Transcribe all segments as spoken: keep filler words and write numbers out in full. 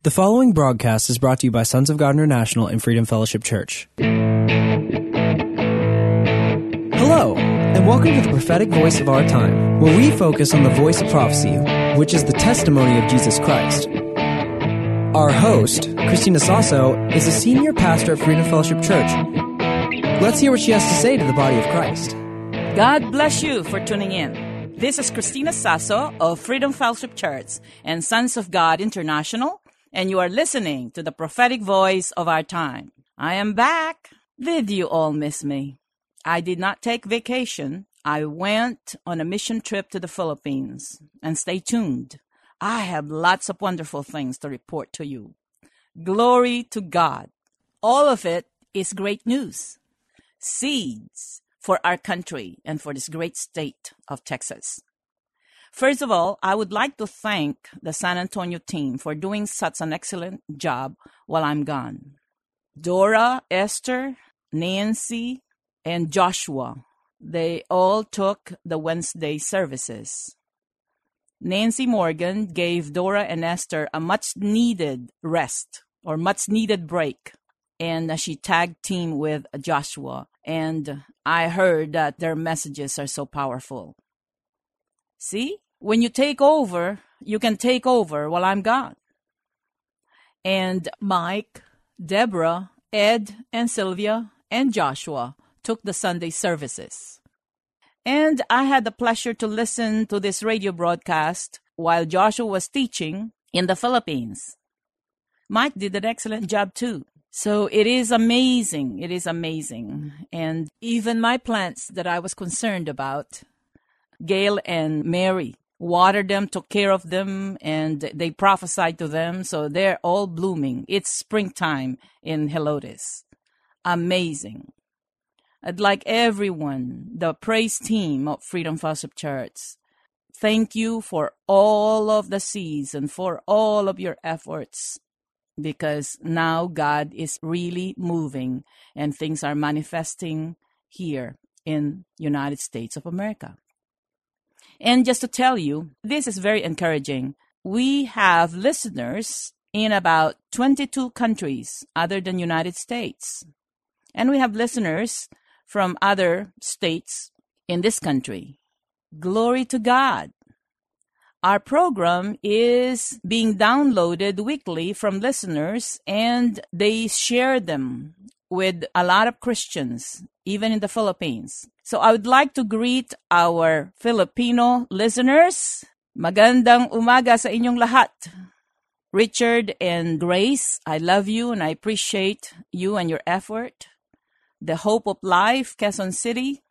The following broadcast is brought to you by Sons of God International and Freedom Fellowship Church. Hello, and welcome to the prophetic voice of our time, where we focus on the voice of prophecy, which is the testimony of Jesus Christ. Our host, Christina Sasso, is a senior pastor at Freedom Fellowship Church. Let's hear what she has to say to the body of Christ. God bless you for tuning in. This is Christina Sasso of Freedom Fellowship Church and Sons of God International, and you are listening to the prophetic voice of our time. I am back. Did you all miss me? I did not take vacation. I went on a mission trip to the Philippines. And stay tuned. I have lots of wonderful things to report to you. Glory to God. All of it is great news. Seeds for our country and for this great state of Texas. First of all, I would like to thank the San Antonio team for doing such an excellent job while I'm gone. Dora, Esther, Nancy, and Joshua, they all took the Wednesday services. Nancy Morgan gave Dora and Esther a much-needed rest or much-needed break, and she tag team with Joshua, and I heard that their messages are so powerful. See, when you take over, you can take over while I'm gone. And Mike, Deborah, Ed, and Sylvia, and Joshua took the Sunday services. And I had the pleasure to listen to this radio broadcast while Joshua was teaching in the Philippines. Mike did an excellent job too. So it is amazing. It is amazing. And even my plants that I was concerned about, Gail and Mary watered them, took care of them, and they prophesied to them. So they're all blooming. It's springtime in Helotes. Amazing. I'd like everyone, the praise team of Freedom Fellowship Church, thank you for all of the seeds and for all of your efforts, because now God is really moving and things are manifesting here in United States of America. And just to tell you, this is very encouraging. We have listeners in about twenty-two countries other than United States. And we have listeners from other states in this country. Glory to God. Our program is being downloaded weekly from listeners, and they share them with a lot of Christians, even in the Philippines. So I would like to greet our Filipino listeners. Magandang umaga sa inyong lahat. Richard and Grace, I love you and I appreciate you and your effort. The Hope of Life, Quezon City.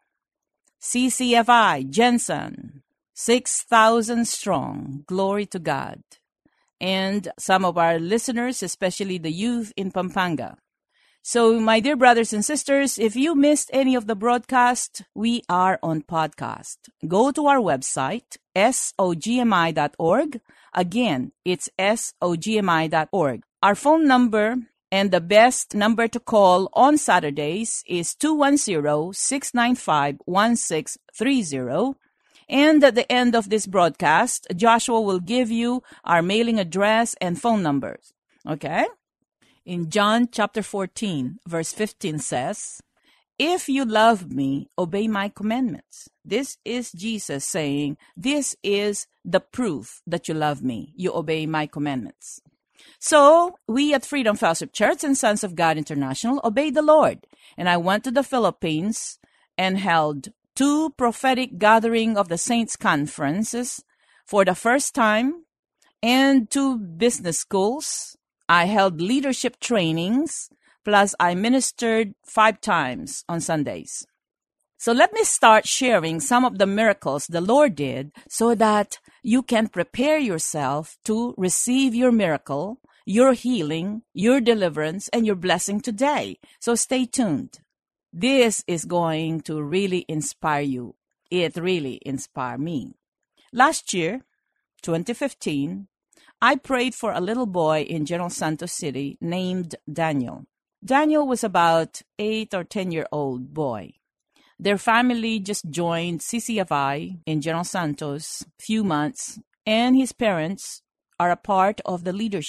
C C F I, Jensen, six thousand strong. Glory to God. And some of our listeners, especially the youth in Pampanga. So, my dear brothers and sisters, if you missed any of the broadcast, we are on podcast. Go to our website, S O G M I dot org. Again, it's S O G M I dot org. Our phone number and the best number to call on Saturdays is two one zero, six nine five, one six three zero. And at the end of this broadcast, Joshua will give you our mailing address and phone numbers. Okay? In John chapter fourteen, verse fifteen says, "If you love me, obey my commandments." This is Jesus saying, this is the proof that you love me. You obey my commandments. So, we at Freedom Fellowship Church and Sons of God International obey the Lord. And I went to the Philippines and held two prophetic gathering of the saints conferences for the first time, and two business schools. I held leadership trainings, plus I ministered five times on Sundays. So let me start sharing some of the miracles the Lord did so that you can prepare yourself to receive your miracle, your healing, your deliverance, and your blessing today. So stay tuned. This is going to really inspire you. It really inspired me. Last year, twenty fifteen, I prayed for a little boy in General Santos City named Daniel. Daniel was about eight or ten-year-old boy. Their family just joined C C F I in General Santos few months, and his parents are a part of the leadership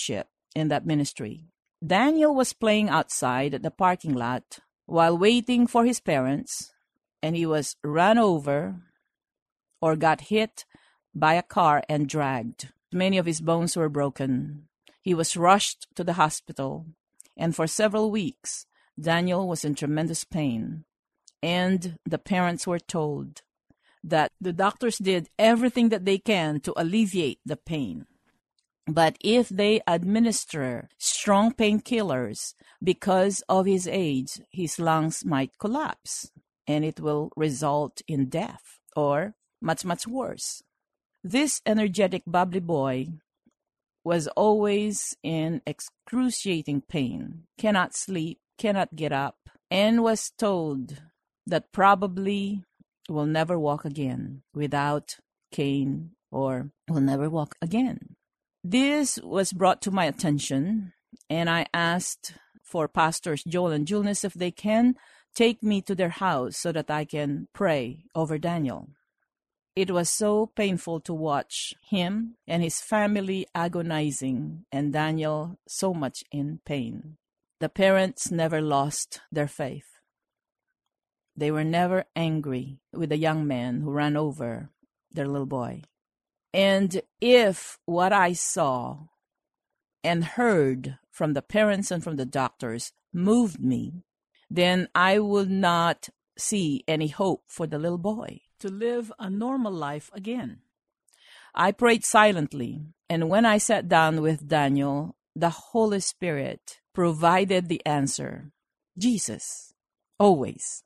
in that ministry. Daniel was playing outside at the parking lot while waiting for his parents, and he was run over or got hit by a car and dragged. Many of his bones were broken. He was rushed to the hospital, and for several weeks, Daniel was in tremendous pain. And the parents were told that the doctors did everything that they can to alleviate the pain. But if they administer strong painkillers because of his age, his lungs might collapse, and it will result in death or much, much worse. This energetic, bubbly boy was always in excruciating pain, cannot sleep, cannot get up, and was told that probably will never walk again without cane or will never walk again. This was brought to my attention, and I asked for Pastors Joel and Julnes if they can take me to their house so that I can pray over Daniel. It was so painful to watch him and his family agonizing and Daniel so much in pain. The parents never lost their faith. They were never angry with the young man who ran over their little boy. And if what I saw and heard from the parents and from the doctors moved me, then I would not see any hope for the little boy to live a normal life again. I prayed silently, and when I sat down with Daniel, the Holy Spirit provided the answer. Jesus, always.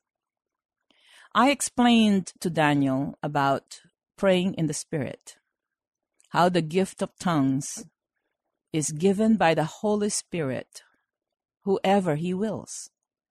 I explained to Daniel about praying in the Spirit, how the gift of tongues is given by the Holy Spirit, whoever He wills,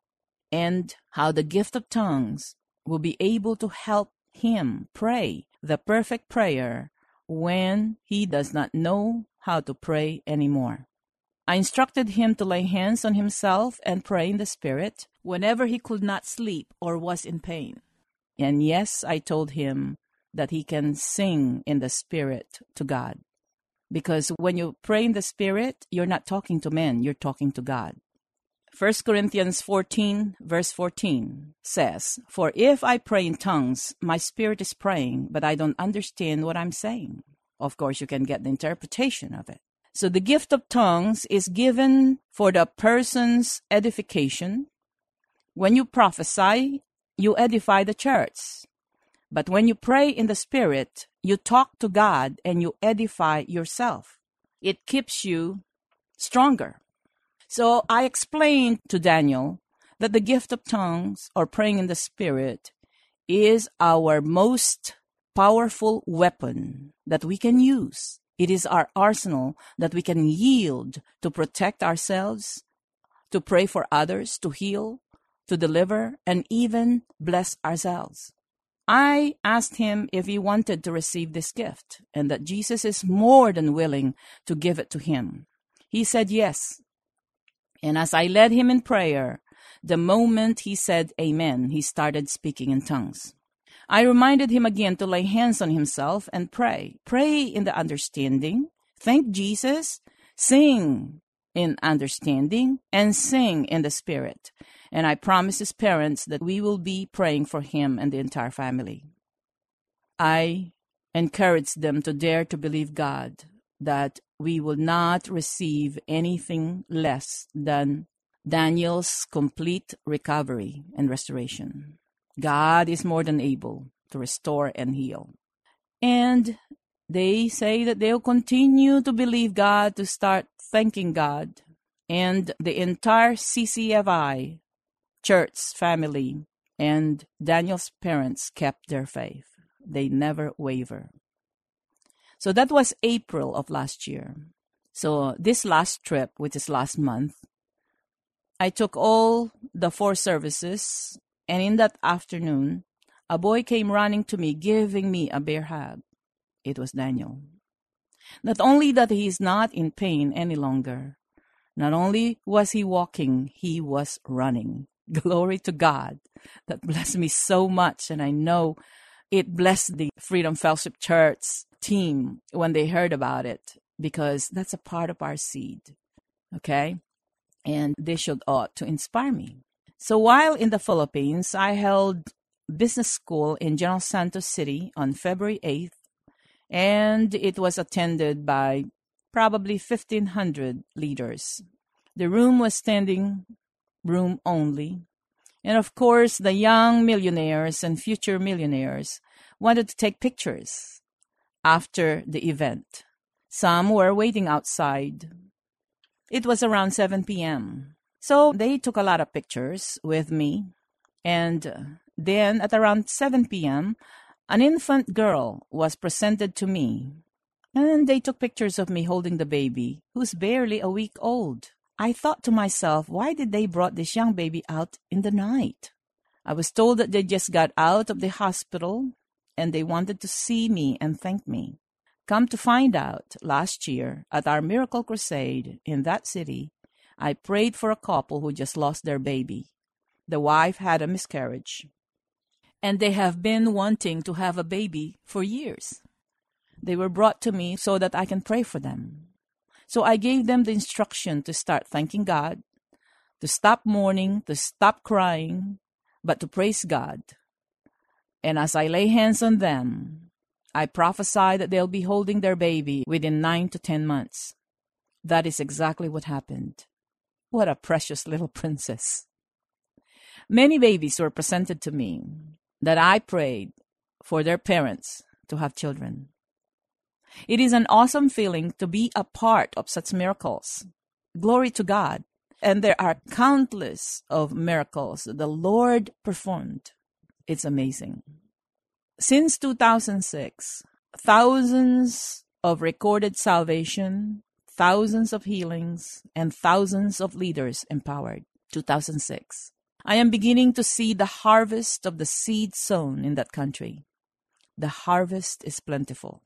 and how the gift of tongues will be able to help him pray the perfect prayer when he does not know how to pray anymore. I instructed him to lay hands on himself and pray in the Spirit whenever he could not sleep or was in pain. And yes, I told him that he can sing in the Spirit to God. Because when you pray in the Spirit, you're not talking to men, you're talking to God. First Corinthians fourteen, verse fourteen says, "For if I pray in tongues, my spirit is praying, but I don't understand what I'm saying." Of course, you can get the interpretation of it. So the gift of tongues is given for the person's edification. When you prophesy, you edify the church. But when you pray in the Spirit, you talk to God and you edify yourself. It keeps you stronger. So I explained to Daniel that the gift of tongues or praying in the Spirit is our most powerful weapon that we can use. It is our arsenal that we can yield to protect ourselves, to pray for others, to heal, to deliver, and even bless ourselves. I asked him if he wanted to receive this gift and that Jesus is more than willing to give it to him. He said yes. And as I led him in prayer, the moment he said amen, he started speaking in tongues. I reminded him again to lay hands on himself and pray. Pray in the understanding, thank Jesus, sing in understanding, and sing in the Spirit. And I promised his parents that we will be praying for him and the entire family. I encouraged them to dare to believe God that we will not receive anything less than Daniel's complete recovery and restoration. God is more than able to restore and heal. And they say that they'll continue to believe God, to start thanking God. And the entire C C F I church family and Daniel's parents kept their faith. They never waver. So that was April of last year. So this last trip, which is last month, I took all the four services, and in that afternoon, a boy came running to me, giving me a bear hug. It was Daniel. Not only that he is not in pain any longer, not only was he walking, he was running. Glory to God. That blessed me so much, and I know it blessed the Freedom Fellowship Church team when they heard about it, because that's a part of our seed. Okay? And this should ought to inspire me. So while in the Philippines, I held business school in General Santos City on February eighth, and it was attended by probably fifteen hundred leaders. The room was standing room only. And of course, the young millionaires and future millionaires wanted to take pictures after the event. Some were waiting outside. It was around seven p.m. So they took a lot of pictures with me. And then at around seven p.m., an infant girl was presented to me. And they took pictures of me holding the baby, who's barely a week old. I thought to myself, why did they brought this young baby out in the night? I was told that they just got out of the hospital and they wanted to see me and thank me. Come to find out, last year at our Miracle Crusade in that city, I prayed for a couple who just lost their baby. The wife had a miscarriage, and they have been wanting to have a baby for years. They were brought to me so that I can pray for them. So I gave them the instruction to start thanking God, to stop mourning, to stop crying, but to praise God. And as I lay hands on them, I prophesy that they'll be holding their baby within nine to ten months. That is exactly what happened. What a precious little princess. Many babies were presented to me that I prayed for their parents to have children. It is an awesome feeling to be a part of such miracles. Glory to God. And there are countless of miracles the Lord performed. It's amazing. Since two thousand six, thousands of recorded salvation, thousands of healings, and thousands of leaders empowered. two thousand six. I am beginning to see the harvest of the seed sown in that country. The harvest is plentiful.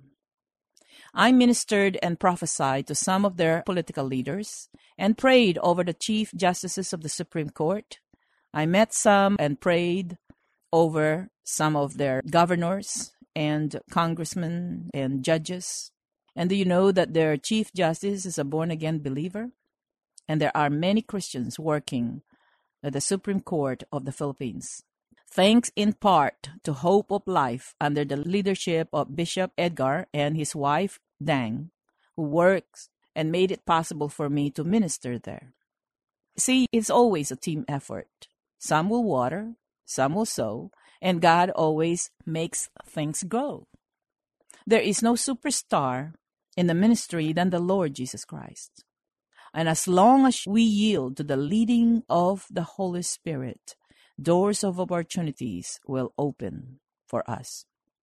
I ministered and prophesied to some of their political leaders and prayed over the chief justices of the Supreme Court. I met some and prayed over some of their governors and congressmen and judges. And do you know that their chief justice is a born-again believer? And there are many Christians working at the Supreme Court of the Philippines. Thanks in part to Hope of Life under the leadership of Bishop Edgar and his wife, Dang, who works and made it possible for me to minister there. See, it's always a team effort. Some will water, some will sow, and God always makes things grow. There is no superstar in the ministry than the Lord Jesus Christ. And as long as we yield to the leading of the Holy Spirit, doors of opportunities will open for us.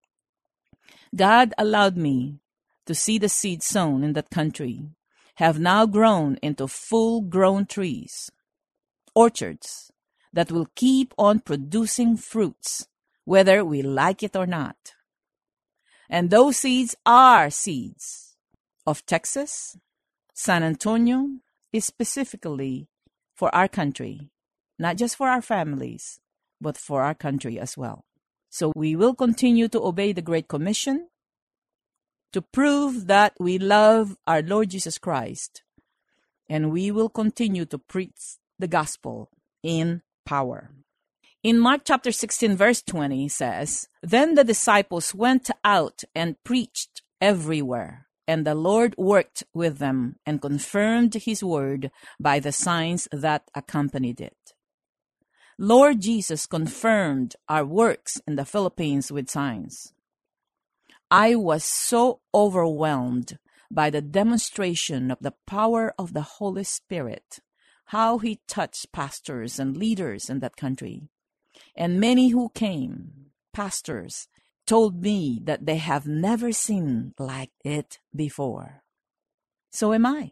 God allowed me to see the seed sown in that country have now grown into full-grown trees, orchards that will keep on producing fruits, whether we like it or not. And those seeds are seeds of Texas, San Antonio, is specifically for our country. Not just for our families, but for our country as well. So we will continue to obey the Great Commission to prove that we love our Lord Jesus Christ. And we will continue to preach the gospel in power. In Mark chapter sixteen, verse twenty says, Then the disciples went out and preached everywhere. And the Lord worked with them and confirmed his word by the signs that accompanied it. Lord Jesus confirmed our works in the Philippines with signs. I was so overwhelmed by the demonstration of the power of the Holy Spirit, how he touched pastors and leaders in that country. And many who came, pastors, told me that they have never seen like it before. So am I.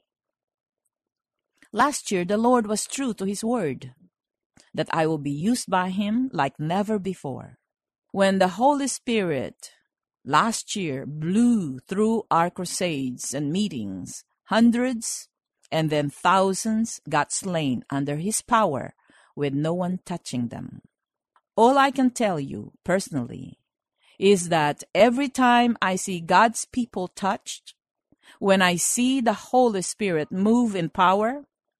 Last year, the Lord was true to his word, that I will be used by him like never before. When the Holy Spirit last year blew through our crusades and meetings, hundreds and then thousands got slain under his power with no one touching them. All I can tell you personally is that every time I see God's people touched, when I see the Holy Spirit move in power,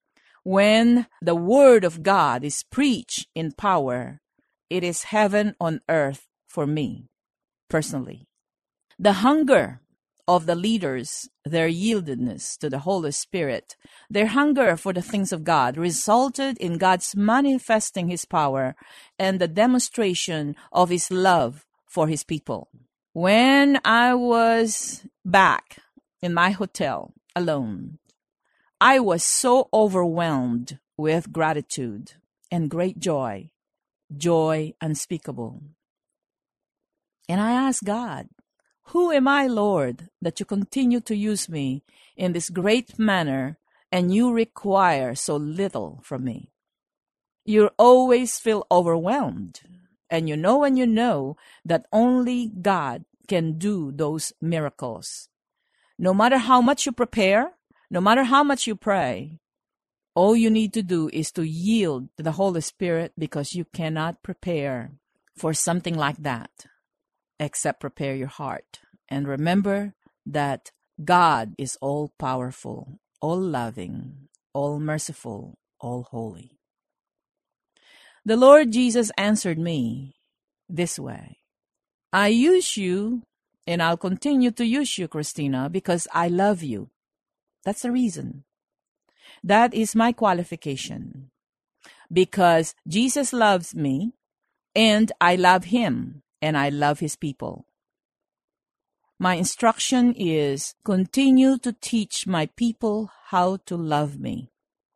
When the word of God is preached in power, it is heaven on earth for me, personally. The hunger of the leaders, their yieldedness to the Holy Spirit, their hunger for the things of God resulted in God's manifesting His power and the demonstration of His love for His people. When I was back in my hotel alone, I was so overwhelmed with gratitude and great joy, joy unspeakable. And I asked God, "Who am I, Lord, that you continue to use me in this great manner and you require so little from me?" You always feel overwhelmed, and you know and you know that only God can do those miracles. No matter how much you prepare, no matter how much you pray, all you need to do is to yield to the Holy Spirit, because you cannot prepare for something like that except prepare your heart. And remember that God is all-powerful, all-loving, all-merciful, all-holy. The Lord Jesus answered me this way: "I use you, and I'll continue to use you, Christina, because I love you." That's the reason. That is my qualification. Because Jesus loves me, and I love Him, and I love His people. My instruction is continue to teach my people how to love me.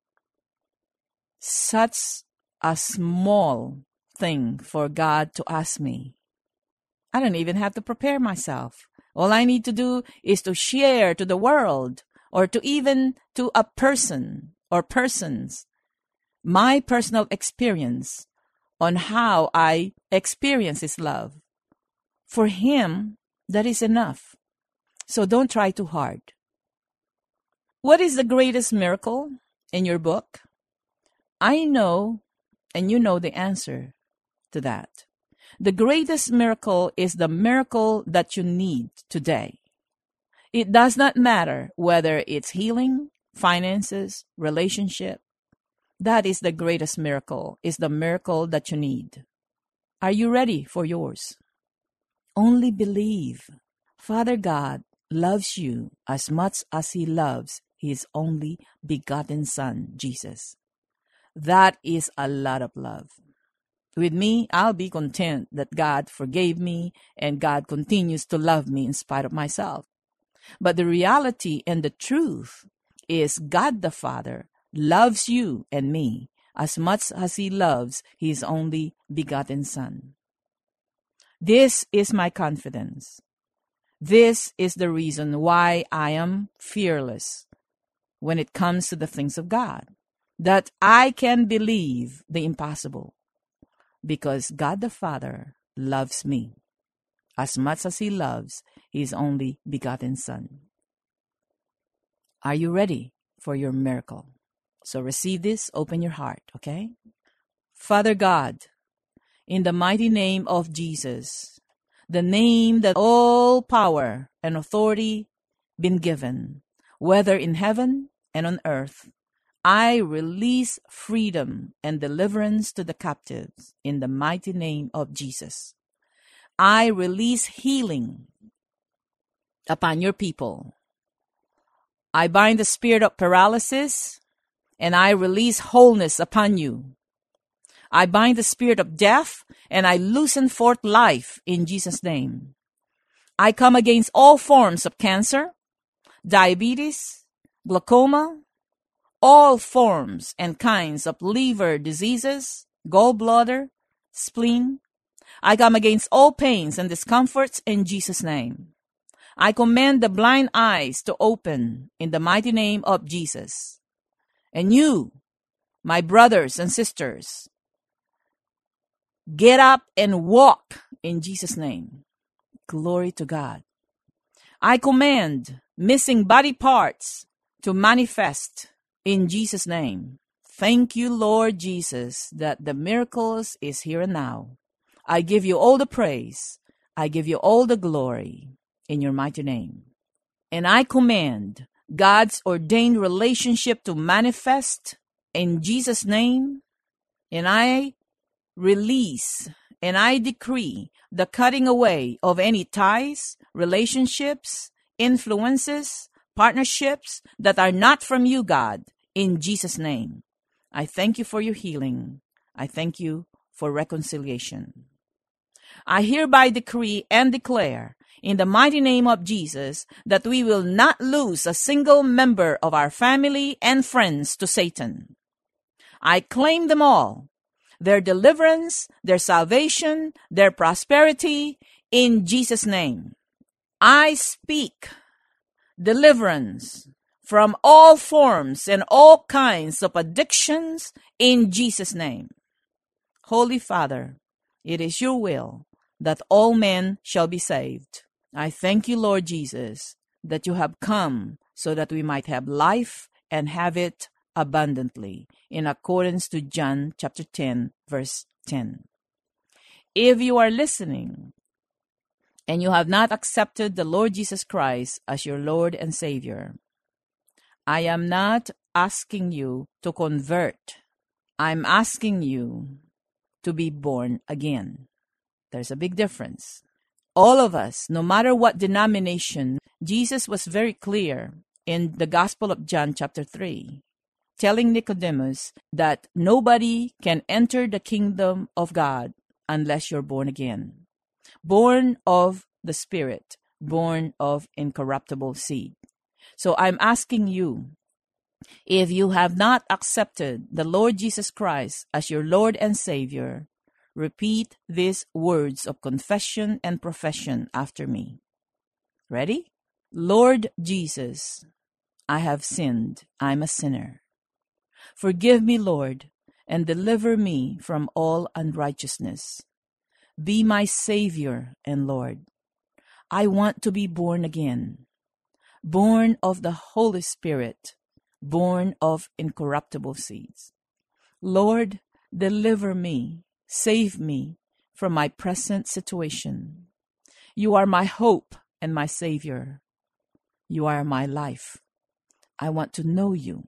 Such a small thing for God to ask me. I don't even have to prepare myself. All I need to do is to share to the world, or to even to a person or persons, my personal experience on how I experience His love. For Him, that is enough. So don't try too hard. What is the greatest miracle in your book? I know, and you know the answer to that. The greatest miracle is the miracle that you need today. It does not matter whether it's healing, finances, relationship. That is the greatest miracle, is the miracle that you need. Are you ready for yours? Only believe. Father God loves you as much as He loves His only begotten Son, Jesus. That is a lot of love. With me, I'll be content that God forgave me and God continues to love me in spite of myself. But the reality and the truth is God the Father loves you and me as much as He loves His only begotten Son. This is my confidence. This is the reason why I am fearless when it comes to the things of God. That I can believe the impossible. Because God the Father loves me as much as He loves His only begotten Son. Are you ready for your miracle? So receive this, open your heart, okay? Father God, in the mighty name of Jesus, the name that all power and authority been given, whether in heaven and on earth, I release freedom and deliverance to the captives in the mighty name of Jesus. I release healing upon your people. I bind the spirit of paralysis and I release wholeness upon you. I bind the spirit of death and I loosen forth life in Jesus' name. I come against all forms of cancer, diabetes, glaucoma, all forms and kinds of liver diseases, gallbladder, spleen. I come against all pains and discomforts in Jesus' name. I command the blind eyes to open in the mighty name of Jesus. And you, my brothers and sisters, get up and walk in Jesus' name. Glory to God. I command missing body parts to manifest in Jesus' name. Thank you, Lord Jesus, that the miracles is here and now. I give you all the praise. I give you all the glory in your mighty name. And I command God's ordained relationship to manifest in Jesus' name, and I release and I decree the cutting away of any ties, relationships, influences, partnerships that are not from you, God, in Jesus' name. I thank you for your healing. I thank you for reconciliation. I hereby decree and declare in the mighty name of Jesus that we will not lose a single member of our family and friends to Satan. I claim them all, their deliverance, their salvation, their prosperity, in Jesus' name. I speak deliverance from all forms and all kinds of addictions in Jesus' name. Holy Father, it is your will that all men shall be saved. I thank you, Lord Jesus, that you have come so that we might have life and have it abundantly, in accordance to John chapter ten, verse ten. If you are listening and you have not accepted the Lord Jesus Christ as your Lord and Savior, I am not asking you to convert. I'm asking you to be born again. There's a big difference. All of us, no matter what denomination, Jesus was very clear in the Gospel of John chapter three, telling Nicodemus that nobody can enter the kingdom of God unless you're born again. Born of the Spirit, born of incorruptible seed. So I'm asking you, if you have not accepted the Lord Jesus Christ as your Lord and Savior, repeat these words of confession and profession after me. Ready? Lord Jesus, I have sinned. I'm a sinner. Forgive me, Lord, and deliver me from all unrighteousness. Be my Savior and Lord. I want to be born again, born of the Holy Spirit, born of incorruptible seeds. Lord, deliver me, save me from my present situation. You are my hope and my Savior. You are my life. I want to know you.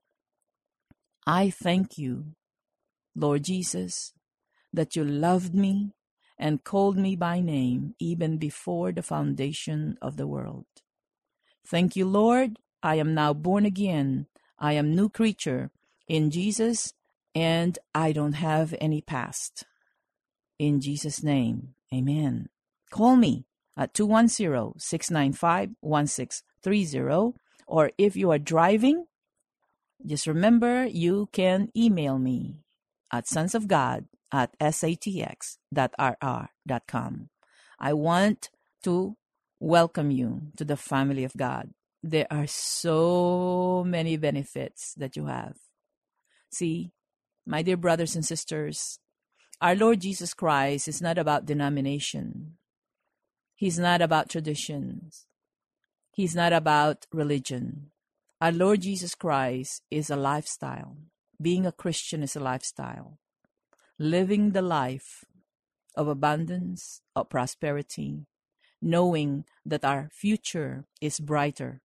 I thank you, Lord Jesus, that you loved me and called me by name even before the foundation of the world. Thank you, Lord. I am now born again. I am a new creature in Jesus, and I don't have any past. In Jesus' name, amen. Call me at two one zero, six nine five, one six three zero, or if you are driving, just remember you can email me at sonsofgod at satx dot r r dot com. I want to welcome you to the family of God. There are so many benefits that you have. See, my dear brothers and sisters, our Lord Jesus Christ is not about denomination. He's not about traditions. He's not about religion. Our Lord Jesus Christ is a lifestyle. Being a Christian is a lifestyle. Living the life of abundance, of prosperity, knowing that our future is brighter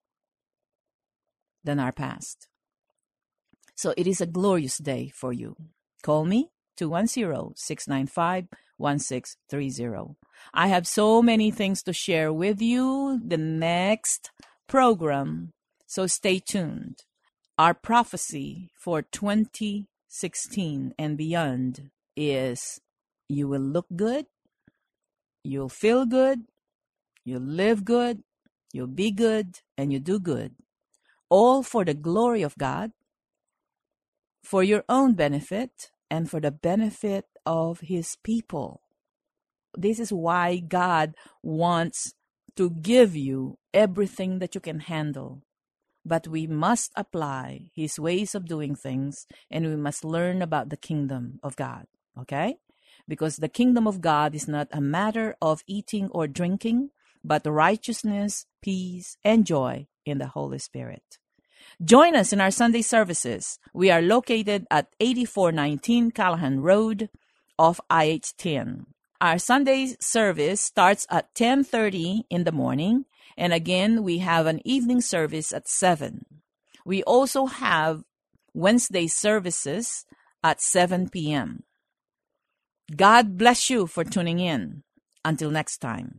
than our past. So it is a glorious day for you. Call me, two one zero, six nine five, one six three zero. I have so many things to share with you the next program, so stay tuned. Our prophecy for twenty sixteen and beyond is you will look good, you'll feel good, you'll live good, you'll be good, and you do good. All for the glory of God, for your own benefit, and for the benefit of His people. This is why God wants to give you everything that you can handle. But we must apply His ways of doing things, and we must learn about the kingdom of God, okay? Because the kingdom of God is not a matter of eating or drinking, but righteousness, peace, and joy in the Holy Spirit. Join us in our Sunday services. We are located at eighty-four nineteen Callahan Road off I H ten. Our Sunday service starts at ten thirty in the morning, and again, we have an evening service at seven. We also have Wednesday services at seven p.m. God bless you for tuning in. Until next time.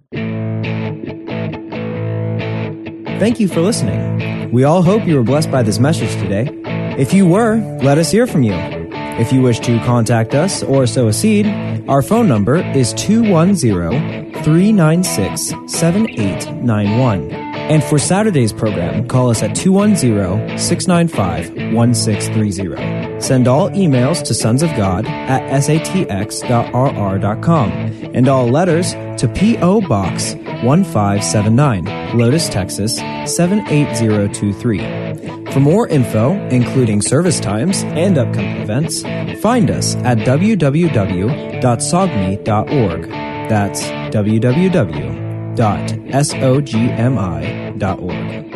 Thank you for listening. We all hope you were blessed by this message today. If you were, let us hear from you. If you wish to contact us or sow a seed, our phone number is two one zero, three nine six, seven eight nine one. And for Saturday's program, call us at two one zero, six nine five, one six three zero. Send all emails to sons of god at s a t x dot r r dot com and all letters to P O. Box one five seven nine, Lotus, Texas seven eight zero two three. For more info, including service times and upcoming events, find us at w w w dot sogmi dot org. That's w w w dot sogmi dot org.